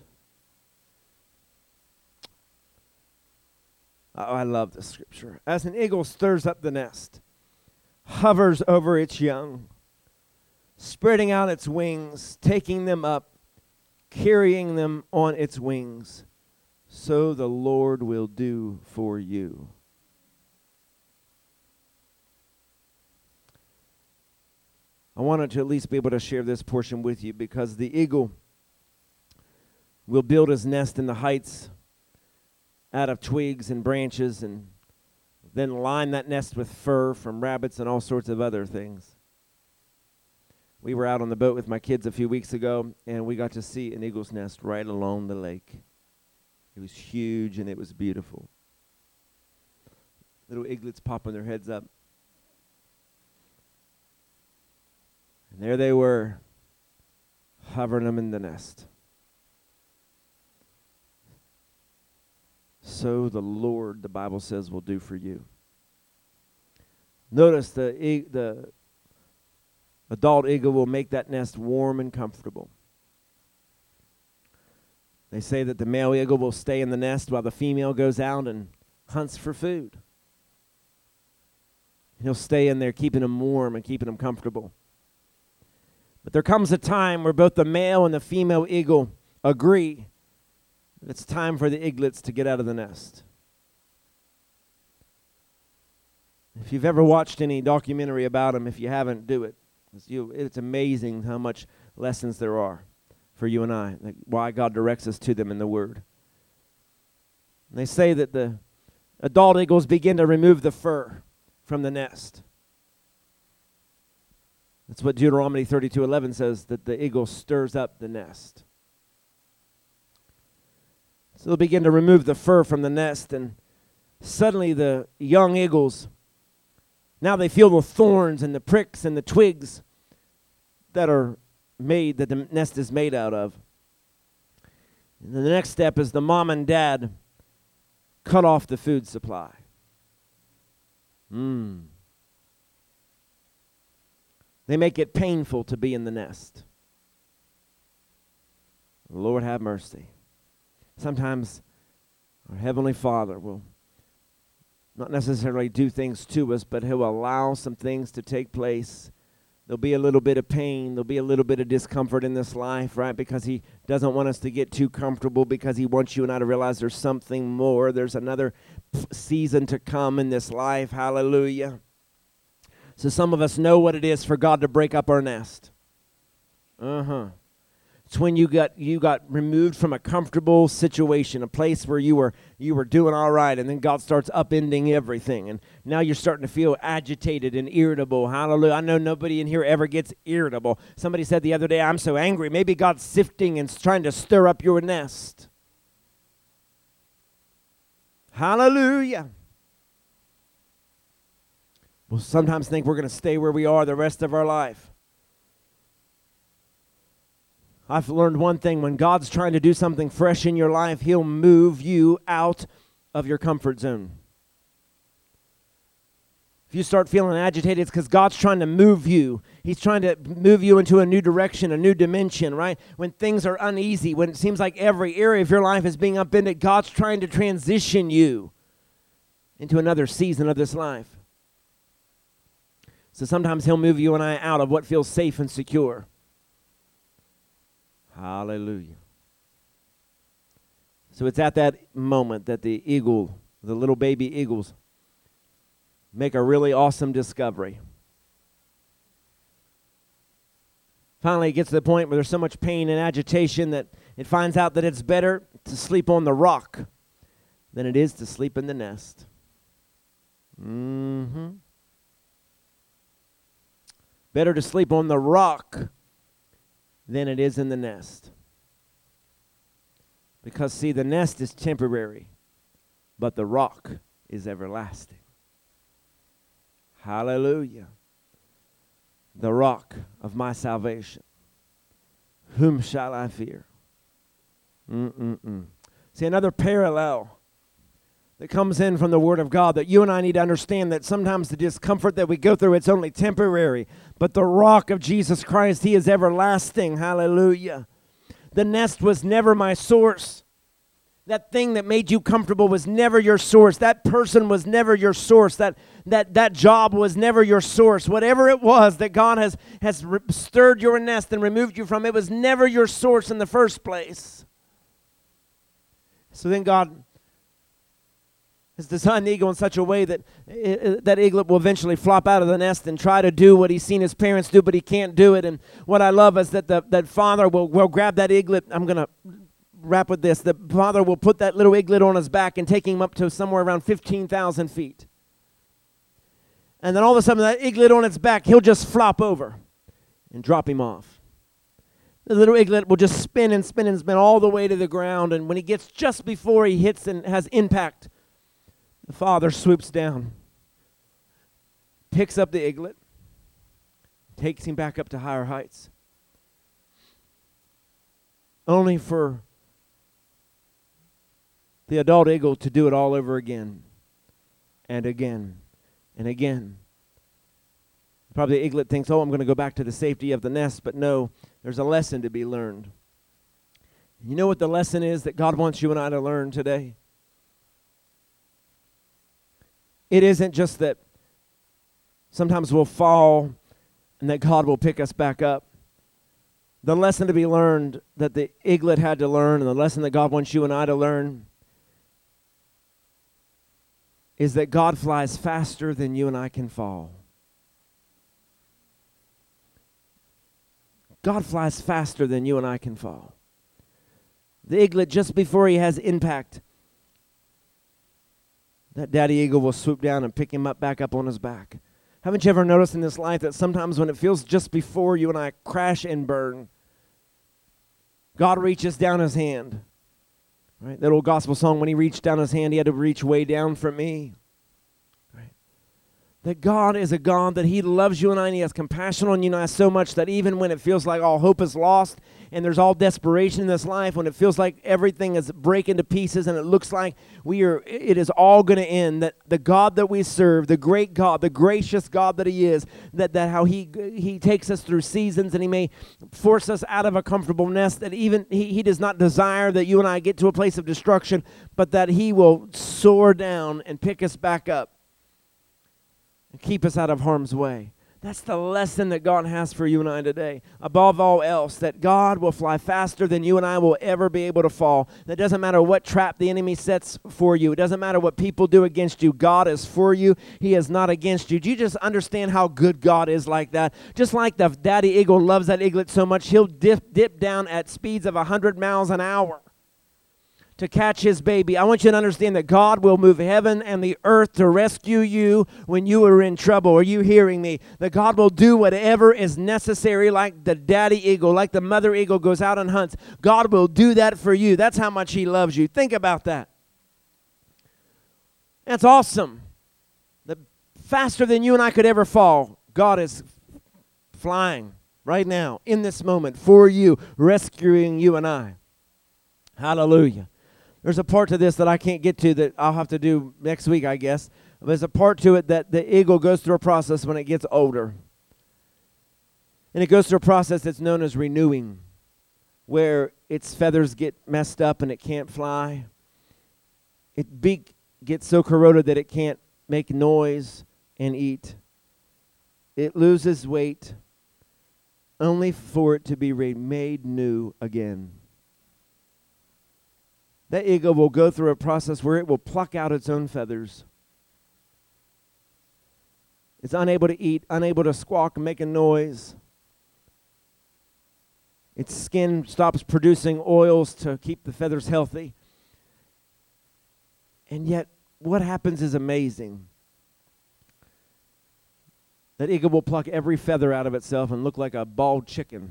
I love this scripture. As an eagle stirs up the nest, hovers over its young, spreading out its wings, taking them up, carrying them on its wings, so the Lord will do for you. I wanted to at least be able to share this portion with you because the eagle will build his nest in the heights out of twigs and branches and then line that nest with fur from rabbits and all sorts of other things. We were out on the boat with my kids a few weeks ago, and we got to see an eagle's nest right along the lake. It was huge, and it was beautiful. Little eaglets popping their heads up. And there they were, hovering them in the nest. So the Lord, the Bible says, will do for you. Notice the adult eagle will make that nest warm and comfortable. They say that the male eagle will stay in the nest while the female goes out and hunts for food. He'll stay in there keeping them warm and keeping them comfortable. But there comes a time where both the male and the female eagle agree that it's time for the eaglets to get out of the nest. If you've ever watched any documentary about them, if you haven't, do it. It's amazing how much lessons there are for you and I, like why God directs us to them in the Word. And they say that the adult eagles begin to remove the fur from the nest. That's what Deuteronomy 32:11 says, that the eagle stirs up the nest. So they'll begin to remove the fur from the nest, and suddenly the young eagles, now they feel the thorns and the pricks and the twigs that the nest is made out of. And then the next step is the mom and dad cut off the food supply. They make it painful to be in the nest. Lord have mercy. Sometimes our Heavenly Father will not necessarily do things to us, but He'll allow some things to take place. There'll be a little bit of pain. There'll be a little bit of discomfort in this life, right? Because He doesn't want us to get too comfortable, because He wants you and I to realize there's something more. There's another season to come in this life. Hallelujah. So some of us know what it is for God to break up our nest. It's when you got removed from a comfortable situation, a place where you were doing all right, and then God starts upending everything, and now you're starting to feel agitated and irritable. Hallelujah. I know nobody in here ever gets irritable. Somebody said the other day, I'm so angry. Maybe God's sifting and trying to stir up your nest. Hallelujah. We'll sometimes think we're going to stay where we are the rest of our life. I've learned one thing: when God's trying to do something fresh in your life, He'll move you out of your comfort zone. If you start feeling agitated, it's because God's trying to move you. He's trying to move you into a new direction, a new dimension, right? When things are uneasy, when it seems like every area of your life is being upended, God's trying to transition you into another season of this life. So sometimes He'll move you and I out of what feels safe and secure. Hallelujah. So it's at that moment that the little baby eagles, make a really awesome discovery. Finally, it gets to the point where there's so much pain and agitation that it finds out that it's better to sleep on the rock than it is to sleep in the nest. Better to sleep on the rock than it is in the nest. Because, see, the nest is temporary, but the rock is everlasting. Hallelujah. The rock of my salvation. Whom shall I fear? See, another parallel that comes in from the Word of God, that you and I need to understand, that sometimes the discomfort that we go through, it's only temporary. But the rock of Jesus Christ, He is everlasting. Hallelujah. The nest was never my source. That thing that made you comfortable was never your source. That person was never your source. That job was never your source. Whatever it was that God has stirred your nest and removed you from, it was never your source in the first place. So then God has designed the eagle in such a way that that eaglet will eventually flop out of the nest and try to do what he's seen his parents do, but he can't do it. And what I love is that that father will grab that eaglet. I'm going to wrap with this. The father will put that little eaglet on his back and take him up to somewhere around 15,000 feet. And then all of a sudden, that eaglet on its back, he'll just flop over and drop him off. The little eaglet will just spin and spin and spin all the way to the ground. And when he gets just before he hits and has impact, the father swoops down, picks up the eaglet, takes him back up to higher heights, only for the adult eagle to do it all over again and again and again. Probably the eaglet thinks, I'm going to go back to the safety of the nest, but no, there's a lesson to be learned. You know what the lesson is that God wants you and I to learn today? It isn't just that sometimes we'll fall and that God will pick us back up. The lesson to be learned that the eaglet had to learn, and the lesson that God wants you and I to learn, is that God flies faster than you and I can fall. God flies faster than you and I can fall. The eaglet, just before he has impact, that daddy eagle will swoop down and pick him up back up on his back. Haven't you ever noticed in this life that sometimes when it feels just before you and I crash and burn, God reaches down his hand? Right? That old gospel song, when he reached down his hand, he had to reach way down for me. Right? That God is a God that he loves you and I, and he has compassion on you and I so much that even when it feels like all hope is lost and there's all desperation in this life, when it feels like everything is breaking to pieces and it looks like it is all going to end, that the God that we serve, the great God, the gracious God that he is, that how he takes us through seasons, and he may force us out of a comfortable nest, that even he does not desire that you and I get to a place of destruction, but that he will soar down and pick us back up and keep us out of harm's way. That's the lesson that God has for you and I today. Above all else, that God will fly faster than you and I will ever be able to fall. That doesn't matter what trap the enemy sets for you. It doesn't matter what people do against you. God is for you. He is not against you. Do you just understand how good God is like that? Just like the daddy eagle loves that eaglet so much, he'll dip down at speeds of 100 miles an hour to catch his baby. I want you to understand that God will move heaven and the earth to rescue you when you are in trouble. Are you hearing me? That God will do whatever is necessary, like the daddy eagle, like the mother eagle goes out and hunts. God will do that for you. That's how much he loves you. Think about that. That's awesome. The faster than you and I could ever fall, God is flying right now in this moment for you, rescuing you and I. Hallelujah. There's a part to this that I can't get to that I'll have to do next week, I guess. There's a part to it that the eagle goes through a process when it gets older. And it goes through a process that's known as renewing, where its feathers get messed up and it can't fly. Its beak gets so corroded that it can't make noise and eat. It loses weight only for it to be made new again. That eagle will go through a process where it will pluck out its own feathers. It's unable to eat, unable to squawk and make a noise. Its skin stops producing oils to keep the feathers healthy. And yet, what happens is amazing. That eagle will pluck every feather out of itself and look like a bald chicken.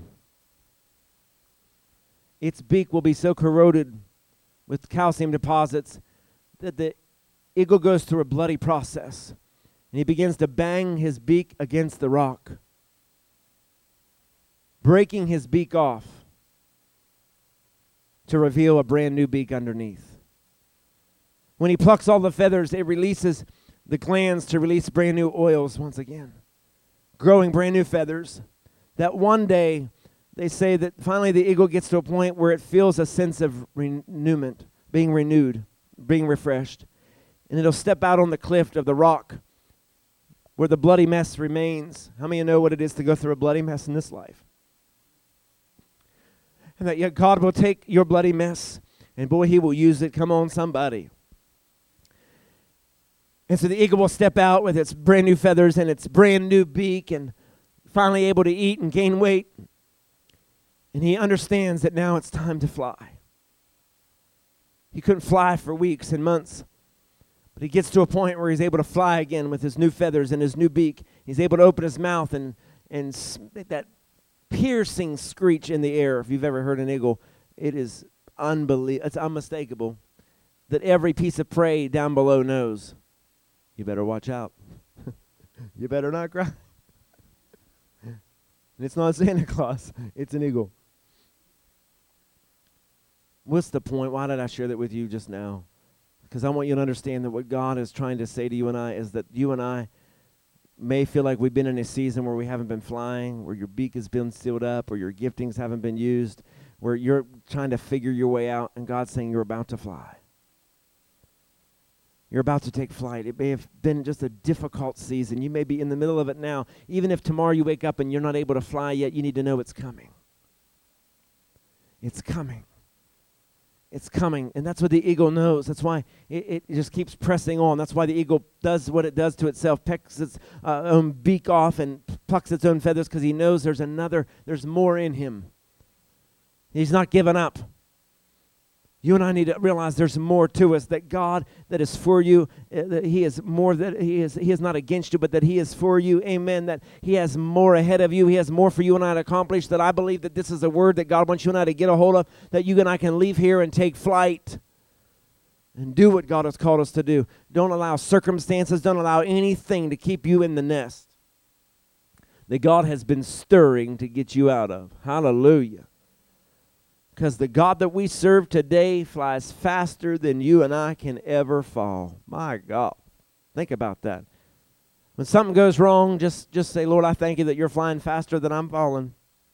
Its beak will be so corroded with calcium deposits that the eagle goes through a bloody process. And he begins to bang his beak against the rock, breaking his beak off to reveal a brand new beak underneath. When he plucks all the feathers, it releases the glands to release brand new oils once again, growing brand new feathers. That one day, they say that finally the eagle gets to a point where it feels a sense of renewment, being renewed, being refreshed. And it'll step out on the cliff of the rock where the bloody mess remains. How many of you know what it is to go through a bloody mess in this life? And that yet God will take your bloody mess, and boy, he will use it. Come on, somebody. And so the eagle will step out with its brand new feathers and its brand new beak, and finally able to eat and gain weight. And he understands that now it's time to fly. He couldn't fly for weeks and months. But he gets to a point where he's able to fly again with his new feathers and his new beak. He's able to open his mouth and that piercing screech in the air. If you've ever heard an eagle, it is unbelievable. It's unmistakable that every piece of prey down below knows, you better watch out. You better not cry. And it's not Santa Claus. It's an eagle. What's the point? Why did I share that with you just now? Because I want you to understand that what God is trying to say to you and I is that you and I may feel like we've been in a season where we haven't been flying, where your beak has been sealed up, or your giftings haven't been used, where you're trying to figure your way out, and God's saying you're about to fly. You're about to take flight. It may have been just a difficult season. You may be in the middle of it now. Even if tomorrow you wake up and you're not able to fly yet, you need to know it's coming. It's coming. It's coming. And that's what the eagle knows. That's why it just keeps pressing on. That's why the eagle does what it does to itself, pecks its own beak off and plucks its own feathers, because he knows there's more in him. He's not given up. You and I need to realize there's more to us, that God that is for you, that He is more, that He is not against you, but that He is for you. Amen. That He has more ahead of you. He has more for you and I to accomplish. That I believe that this is a word that God wants you and I to get a hold of, that you and I can leave here and take flight and do what God has called us to do. Don't allow circumstances, don't allow anything to keep you in the nest that God has been stirring to get you out of. Hallelujah. Because the God that we serve today flies faster than you and I can ever fall. My God. Think about that. When something goes wrong, just say, Lord, I thank you that you're flying faster than I'm falling.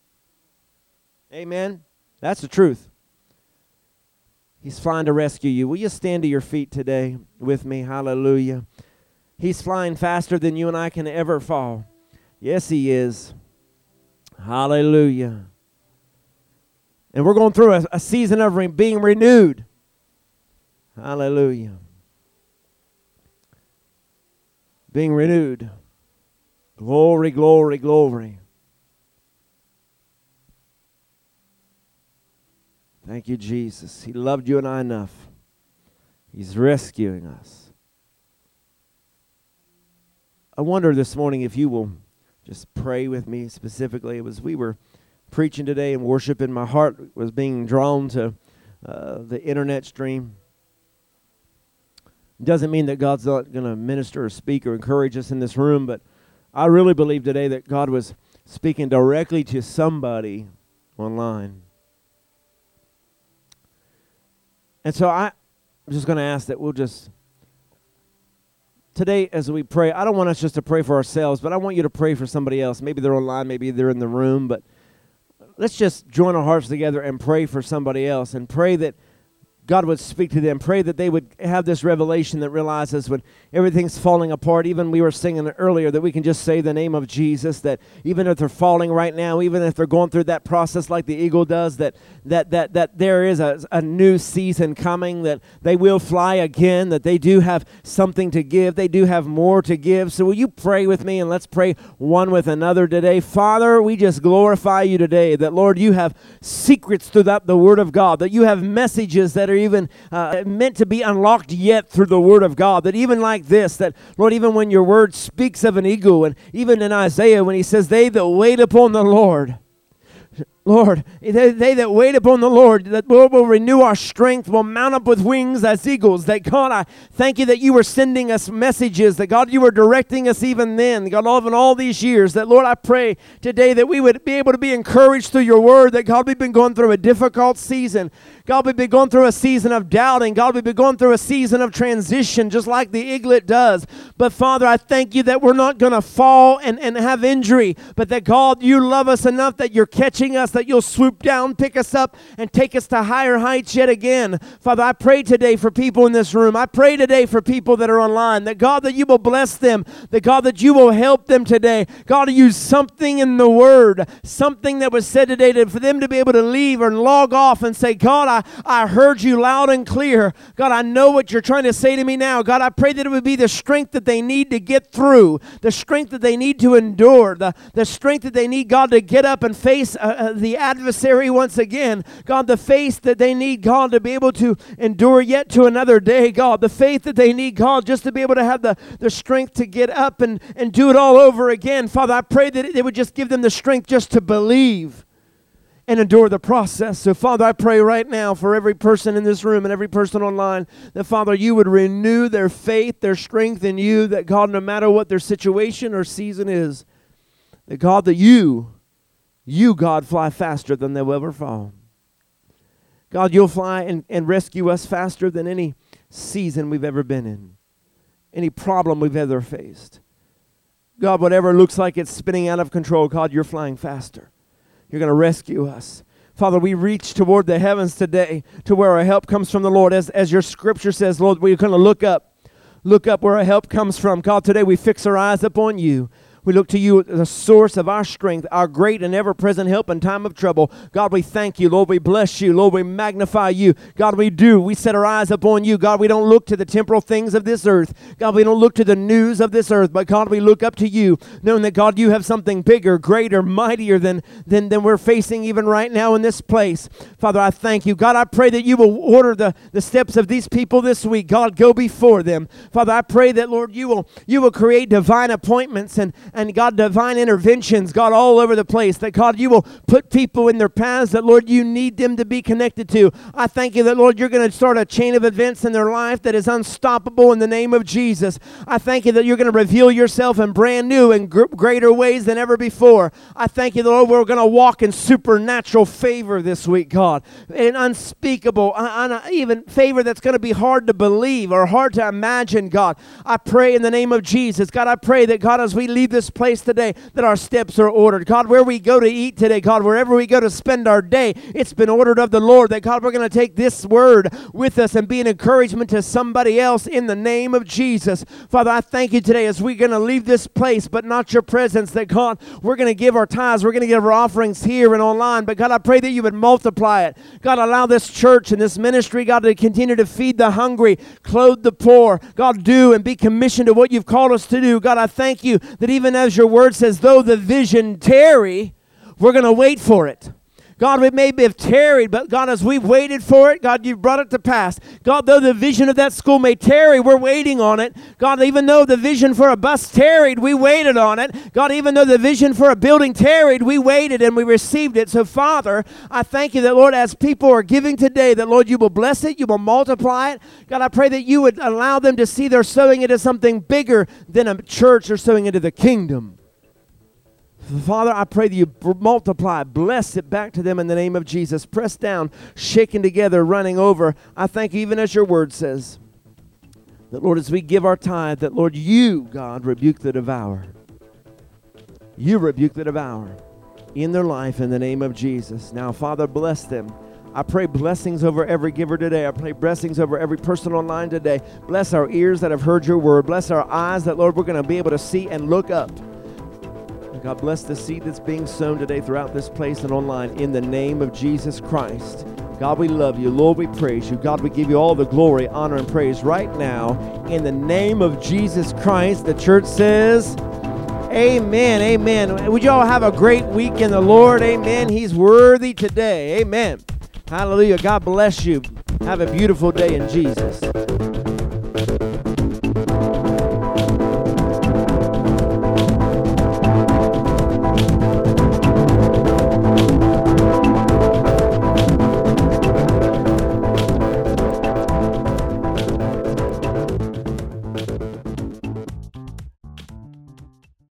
Amen. That's the truth. He's flying to rescue you. Will you stand to your feet today with me? Hallelujah. He's flying faster than you and I can ever fall. Yes, He is. Hallelujah. And we're going through a season of being renewed. Hallelujah. Being renewed. Glory, glory, glory. Thank you, Jesus. He loved you and I enough. He's rescuing us. I wonder this morning if you will just pray with me specifically. It was we were preaching today and worshiping. My heart was being drawn to the internet stream. Doesn't mean that God's not going to minister or speak or encourage us in this room, but I really believe today that God was speaking directly to somebody online. And so I'm just going to ask that we'll just, today as we pray, I don't want us just to pray for ourselves, but I want you to pray for somebody else. Maybe they're online, maybe they're in the room, but let's just join our hearts together and pray for somebody else and pray that God would speak to them. Pray that they would have this revelation that realizes when everything's falling apart, even we were singing earlier, that we can just say the name of Jesus, that even if they're falling right now, even if they're going through that process like the eagle does, that there is a new season coming, that they will fly again, that they do have something to give. They do have more to give. So will you pray with me, and let's pray one with another today. Father, we just glorify you today, that, Lord, you have secrets throughout the Word of God, that you have messages that are even meant to be unlocked yet through the Word of God. That even like this, that, Lord, even when your Word speaks of an eagle, and even in Isaiah when he says, they that wait upon the Lord, Lord, they that wait upon the Lord, that Lord will renew our strength, will mount up with wings as eagles. That God, I thank you that you were sending us messages, that God, you were directing us even then, God, even all these years, that Lord, I pray today that we would be able to be encouraged through your word, that God, we've been going through a difficult season. God, we've been going through a season of doubting. God, we've been going through a season of transition, just like the eaglet does. But Father, I thank you that we're not going to fall and have injury, but that God, you love us enough that you're catching us, that you'll swoop down, pick us up, and take us to higher heights yet again. Father, I pray today for people in this room. I pray today for people that are online, that God, that you will bless them, that God, that you will help them today. God, to use something in the Word, something that was said today for them to be able to leave or log off and say, God, I heard you loud and clear. God, I know what you're trying to say to me now. God, I pray that it would be the strength that they need to get through, the strength that they need to endure, the strength that they need, God, to get up and face the adversary once again. God, the faith that they need, God, to be able to endure yet to another day. God, the faith that they need, God, just to be able to have the strength to get up and do it all over again. Father, I pray that it would just give them the strength just to believe and endure the process. So, Father, I pray right now for every person in this room and every person online that, Father, you would renew their faith, their strength in you, that, God, no matter what their situation or season is, that, God, that you, God, fly faster than they'll ever fall. God, you'll fly and rescue us faster than any season we've ever been in, any problem we've ever faced. God, whatever looks like it's spinning out of control, God, you're flying faster. You're going to rescue us. Father, we reach toward the heavens today to where our help comes from the Lord. As your scripture says, Lord, we're going to look up where our help comes from. God, today we fix our eyes upon you. We look to you, the source of our strength, our great and ever-present help in time of trouble. God, we thank you. Lord, we bless you. Lord, we magnify you. God, we set our eyes upon you. God, we don't look to the temporal things of this earth. God, we don't look to the news of this earth, but God, we look up to you, knowing that, God, you have something bigger, greater, mightier than we're facing even right now in this place. Father, I thank you. God, I pray that you will order the steps of these people this week. God, go before them. Father, I pray that, Lord, you will create divine appointments and God, divine interventions, God, all over the place. That, God, you will put people in their paths that, Lord, you need them to be connected to. I thank you that, Lord, you're going to start a chain of events in their life that is unstoppable in the name of Jesus. I thank you that you're going to reveal yourself in brand new and greater ways than ever before. I thank you, Lord, we're going to walk in supernatural favor this week, God. An unspeakable, even favor that's going to be hard to believe or hard to imagine, God. I pray in the name of Jesus. God, I pray that, God, as we leave this place today, that our steps are ordered. God, where we go to eat today, God, wherever we go to spend our day, it's been ordered of the Lord. That, God, we're going to take this word with us and be an encouragement to somebody else in the name of Jesus. Father, I thank you today as we're going to leave this place, but not your presence, that, God, we're going to give our tithes, we're going to give our offerings here and online. But, God, I pray that you would multiply it. God, allow this church and this ministry, God, to continue to feed the hungry, clothe the poor. God, do and be commissioned to what you've called us to do. God, I thank you that even as your word says, though the vision tarry, we're going to wait for it. God, we may have tarried, but God, as we've waited for it, God, you've brought it to pass. God, though the vision of that school may tarry, we're waiting on it. God, even though the vision for a bus tarried, we waited on it. God, even though the vision for a building tarried, we waited and we received it. So, Father, I thank you that, Lord, as people are giving today, that, Lord, you will bless it, you will multiply it. God, I pray that you would allow them to see they're sowing into something bigger than a church or sowing into the kingdom. Father, I pray that you multiply, bless it back to them in the name of Jesus. Pressed down, shaken together, running over. I thank you, even as your word says, that, Lord, as we give our tithe, that, Lord, you, God, rebuke the devourer. You rebuke the devourer in their life in the name of Jesus. Now, Father, bless them. I pray blessings over every giver today. I pray blessings over every person online today. Bless our ears that have heard your word. Bless our eyes that, Lord, we're going to be able to see and look up. God, bless the seed that's being sown today throughout this place and online in the name of Jesus Christ. God, we love you. Lord, we praise you. God, we give you all the glory, honor, and praise right now in the name of Jesus Christ. The church says, amen, amen. Would you all have a great week in the Lord? Amen. He's worthy today. Amen. Hallelujah. God bless you. Have a beautiful day in Jesus.